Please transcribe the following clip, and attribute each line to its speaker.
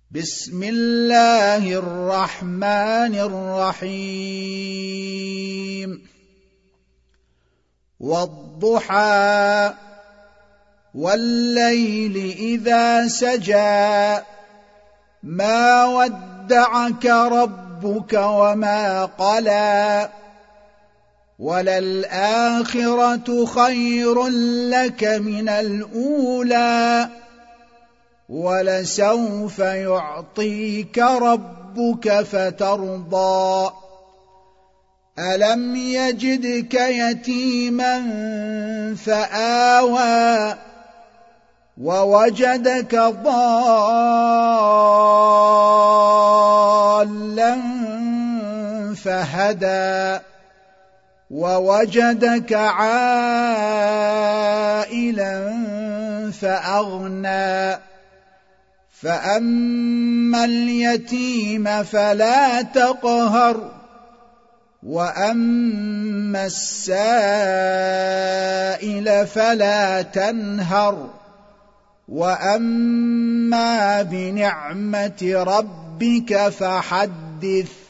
Speaker 1: بسم الله الرحمن الرحيم والضحى والليل إذا سجى ما ودعك ربك وما قلى وللآخرة خير لك من الأولى ولسوف يعطيك ربك فترضى ألم يجدك يتيما فآوى ووجدك ضالا فهدى ووجدك عائلا فأغنى فأما اليتيم فلا تقهر وأما السائل فلا تنهر وأما بنعمة ربك فحدث